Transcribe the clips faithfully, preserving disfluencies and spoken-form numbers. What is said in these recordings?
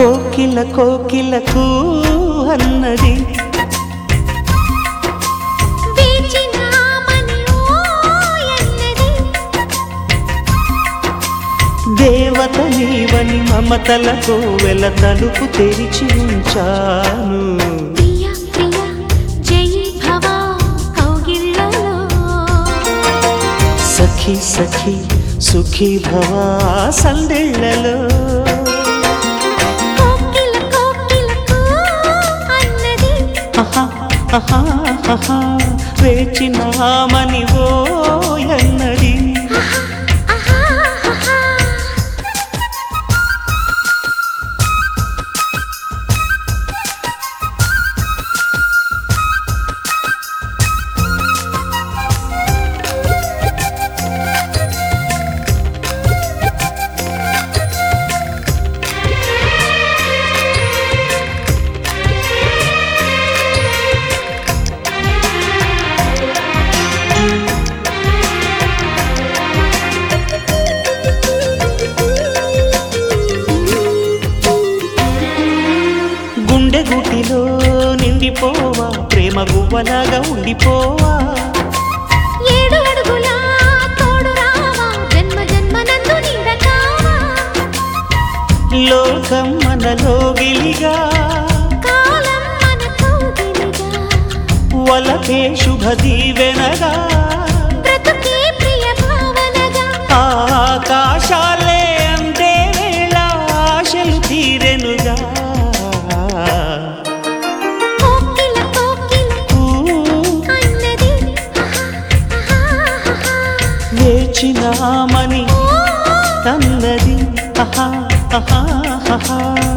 కోకిల కోకిలకు అన్నది దేవత నీవని మమతలకు వెల తలుపు తెరిచి ఉంచాను. సఖీ సఖీ సుఖీ భవా సందెళ్ళలో వేచినామని ఓయన్నది. గుటిలో నిండిపోవా ప్రేమ గువ్వలాగా ఉండిపోవా. ఏడు అడుగుల తోడు రావా జన్మ జన్మ నందు నీడకావా. లోకం మనలో గిలిగా కాలం మనకు గిలిగా వలకే శుభ దీవెనగా బ్రతుకే ప్రియ భావనగా ఆకాశాలే అందే వేళ ఆశలు తీరెనుగా. వేచినామని అన్నది ఆహా ఆహా ఆహా.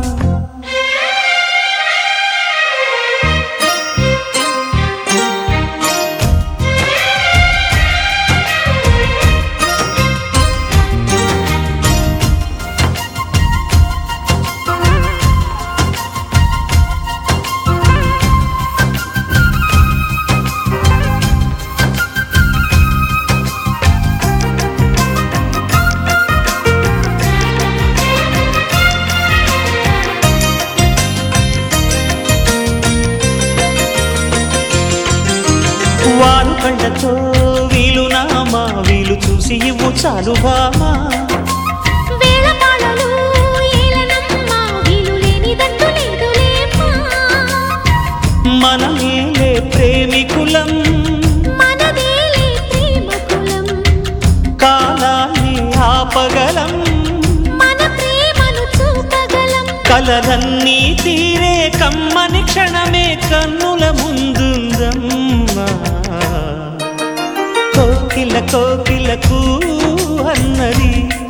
వాలు కండతో వీలు నామా వీలు చూసి ఇవ్వు చాలు బామా. వేళపాళలు ఏలనమ్మా వీలు లేనిదంటూ లేదులేమ్మా. మనమేలే ప్రేమికులం మనదేలే ప్రేమకులం. కాలాన్ని ఆపగలం మన ప్రేమను చూపగలం. కలలన్నీ తీరే కమ్మని క్షణమే కన్నుల ముందుందమ్మా. కోకిల కోకిలకు అన్నది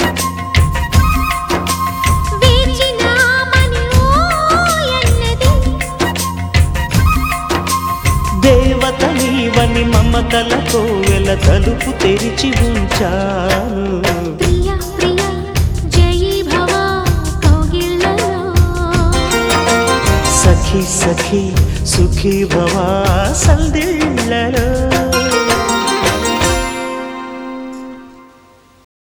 వేచినామని ఓయన్నది. దేవత నీవని మమతలతో వెల తలుపు తెరిచి ఉంచాను. ప్రియ ప్రియ జయీ భవ కౌగిళ్ళలో సఖీ సఖీ సుఖీ భవా సందిళ్ళలో.